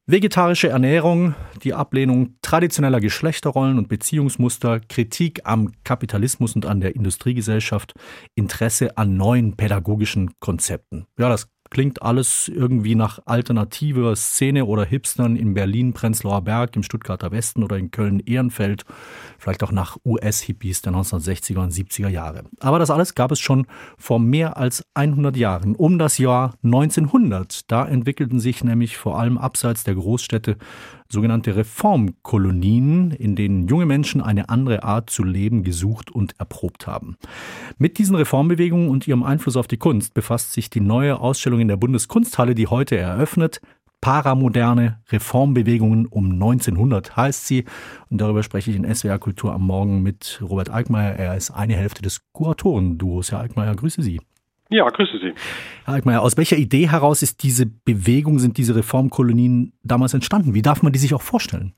Vegetarische Ernährung, die Ablehnung traditioneller Geschlechterrollen und Beziehungsmuster, Kritik am Kapitalismus und an der Industriegesellschaft, Interesse an neuen pädagogischen Konzepten. Ja, das klingt alles irgendwie nach alternativer Szene oder Hipstern in Berlin, Prenzlauer Berg, im Stuttgarter Westen oder in Köln-Ehrenfeld, vielleicht auch nach US-Hippies der 1960er und 70er Jahre. Aber das alles gab es schon vor mehr als 100 Jahren, um das Jahr 1900. Da entwickelten sich nämlich vor allem abseits der Großstädte sogenannte Reformkolonien, in denen junge Menschen eine andere Art zu leben gesucht und erprobt haben. Mit diesen Reformbewegungen und ihrem Einfluss auf die Kunst befasst sich die neue Ausstellung in der Bundeskunsthalle, die heute eröffnet. Paramoderne Reformbewegungen um 1900 heißt sie. Und darüber spreche ich in SWR Kultur am Morgen mit Robert Alkmayer. Er ist eine Hälfte des Kuratoren-Duos. Herr Alkmayer, grüße Sie. Ja, grüße Sie. Herr Alkmayer, aus welcher Idee heraus ist diese Bewegung, sind diese Reformkolonien damals entstanden? Wie darf man die sich auch vorstellen?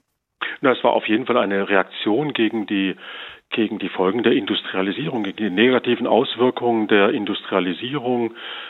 Na, es war auf jeden Fall eine Reaktion gegen die Folgen der Industrialisierung, gegen die negativen Auswirkungen der Industrialisierung,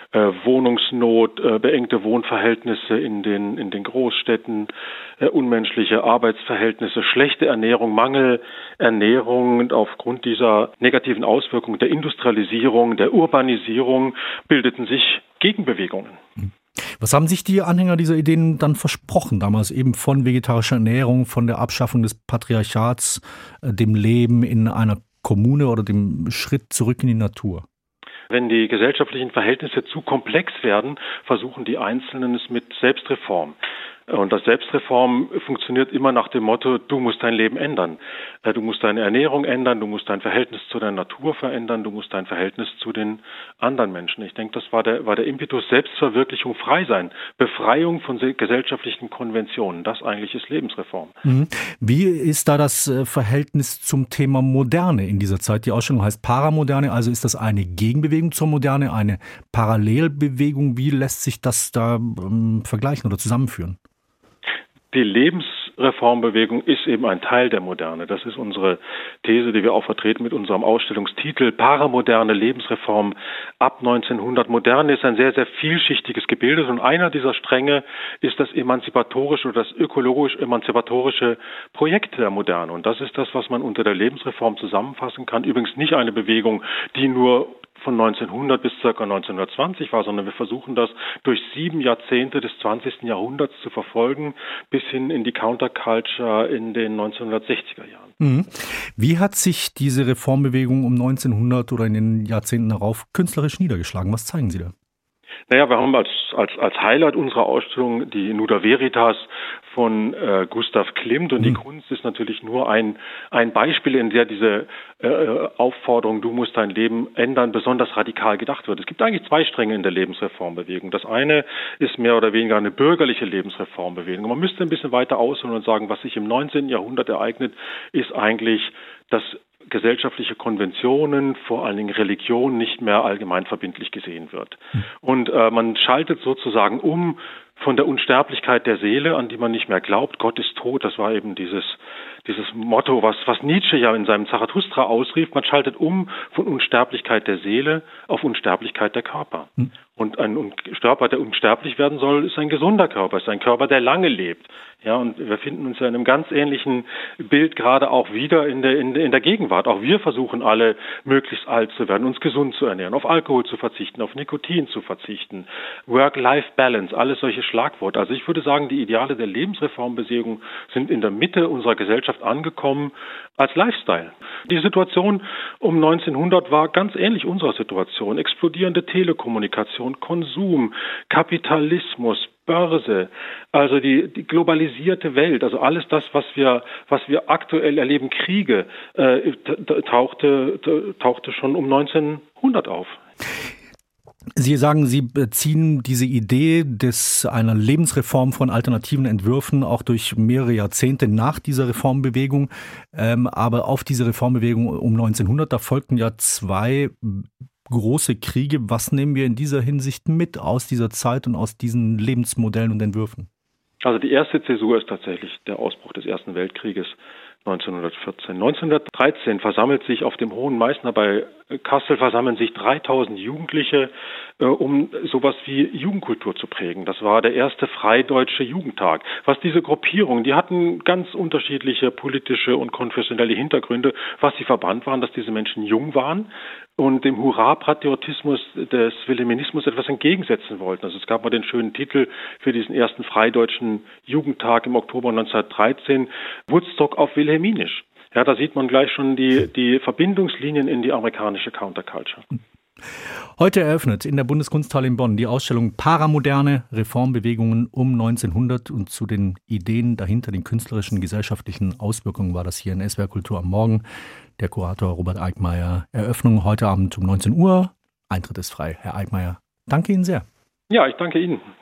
Wohnungsnot, beengte Wohnverhältnisse in den Großstädten, unmenschliche Arbeitsverhältnisse, schlechte Ernährung, Mangelernährung. Und aufgrund dieser negativen Auswirkungen der Industrialisierung, der Urbanisierung bildeten sich Gegenbewegungen. Was haben sich die Anhänger dieser Ideen dann versprochen, damals eben von vegetarischer Ernährung, von der Abschaffung des Patriarchats, dem Leben in einer Kommune oder dem Schritt zurück in die Natur? Wenn die gesellschaftlichen Verhältnisse zu komplex werden, versuchen die Einzelnen es mit Selbstreform. Und das Selbstreform funktioniert immer nach dem Motto, du musst dein Leben ändern. Du musst deine Ernährung ändern, du musst dein Verhältnis zu der Natur verändern, du musst dein Verhältnis zu den anderen Menschen. Ich denke, das war der Impetus, Selbstverwirklichung, frei sein, Befreiung von gesellschaftlichen Konventionen. Das eigentlich ist Lebensreform. Wie ist da das Verhältnis zum Thema Moderne in dieser Zeit? Die Ausstellung heißt Paramoderne, also ist das eine Gegenbewegung zur Moderne, eine Parallelbewegung? Wie lässt sich das da vergleichen oder zusammenführen? Die Lebensreformbewegung ist eben ein Teil der Moderne. Das ist unsere These, die wir auch vertreten mit unserem Ausstellungstitel Paramoderne Lebensreform ab 1900. Moderne ist ein sehr, sehr vielschichtiges Gebilde und einer dieser Stränge ist das emanzipatorische oder das ökologisch-emanzipatorische Projekt der Moderne. Und das ist das, was man unter der Lebensreform zusammenfassen kann. Übrigens nicht eine Bewegung, die nur von 1900 bis ca. 1920 war, sondern wir versuchen das durch 7 Jahrzehnte des 20. Jahrhunderts zu verfolgen, bis hin in die Counterculture in den 1960er Jahren. Wie hat sich diese Reformbewegung um 1900 oder in den Jahrzehnten darauf künstlerisch niedergeschlagen? Was zeigen Sie da? Naja, wir haben als Highlight unserer Ausstellung die Nuda Veritas von Gustav Klimt und die Kunst ist natürlich nur ein Beispiel, in der diese Aufforderung, du musst dein Leben ändern, besonders radikal gedacht wird. Es gibt eigentlich 2 Stränge in der Lebensreformbewegung. Das eine ist mehr oder weniger eine bürgerliche Lebensreformbewegung. Man müsste ein bisschen weiter ausholen und sagen, was sich im 19. Jahrhundert ereignet, ist eigentlich, dass gesellschaftliche Konventionen, vor allen Dingen Religion, nicht mehr allgemein verbindlich gesehen wird. Und man schaltet sozusagen um von der Unsterblichkeit der Seele, an die man nicht mehr glaubt. Gott ist tot, das war eben dieses Motto, was Nietzsche ja in seinem Zarathustra ausrief. Man schaltet um von Unsterblichkeit der Seele auf Unsterblichkeit der Körper. Und ein Körper, der unsterblich werden soll, ist ein gesunder Körper, ist ein Körper, der lange lebt. Ja, und wir finden uns ja in einem ganz ähnlichen Bild gerade auch wieder in der Gegenwart. Auch wir versuchen alle, möglichst alt zu werden, uns gesund zu ernähren, auf Alkohol zu verzichten, auf Nikotin zu verzichten, Work-Life-Balance, alles solche Schlagworte. Also ich würde sagen, die Ideale der Lebensreformbewegung sind in der Mitte unserer Gesellschaft angekommen als Lifestyle. Die Situation um 1900 war ganz ähnlich unserer Situation. Explodierende Telekommunikation, Konsum, Kapitalismus, Börse, also die globalisierte Welt, also alles das, was wir aktuell erleben, Kriege, tauchte schon um 1900 auf. Sie sagen, Sie beziehen diese Idee einer Lebensreform von alternativen Entwürfen auch durch mehrere Jahrzehnte nach dieser Reformbewegung. Aber auf diese Reformbewegung um 1900, da folgten ja 2 große Kriege. Was nehmen wir in dieser Hinsicht mit aus dieser Zeit und aus diesen Lebensmodellen und Entwürfen? Also die erste Zäsur ist tatsächlich der Ausbruch des Ersten Weltkrieges 1914. 1913 versammelt sich auf dem Hohen Meißner bei Kassel versammeln sich 3000 Jugendliche, um sowas wie Jugendkultur zu prägen. Das war der erste freideutsche Jugendtag. Was diese Gruppierungen, die hatten ganz unterschiedliche politische und konfessionelle Hintergründe. Was sie verband waren, dass diese Menschen jung waren und dem Hurra-Patriotismus des Wilhelminismus etwas entgegensetzen wollten. Also es gab mal den schönen Titel für diesen ersten freideutschen Jugendtag im Oktober 1913, Woodstock auf Wilhelminisch. Ja, da sieht man gleich schon die Verbindungslinien in die amerikanische Counterculture. Heute eröffnet in der Bundeskunsthalle in Bonn die Ausstellung Paramoderne Reformbewegungen um 1900 und zu den Ideen dahinter, den künstlerischen, gesellschaftlichen Auswirkungen war das hier in SWR Kultur am Morgen. Der Kurator Robert Eickmeyer. Eröffnung heute Abend um 19 Uhr. Eintritt ist frei. Herr Eickmeyer, danke Ihnen sehr. Ja, ich danke Ihnen.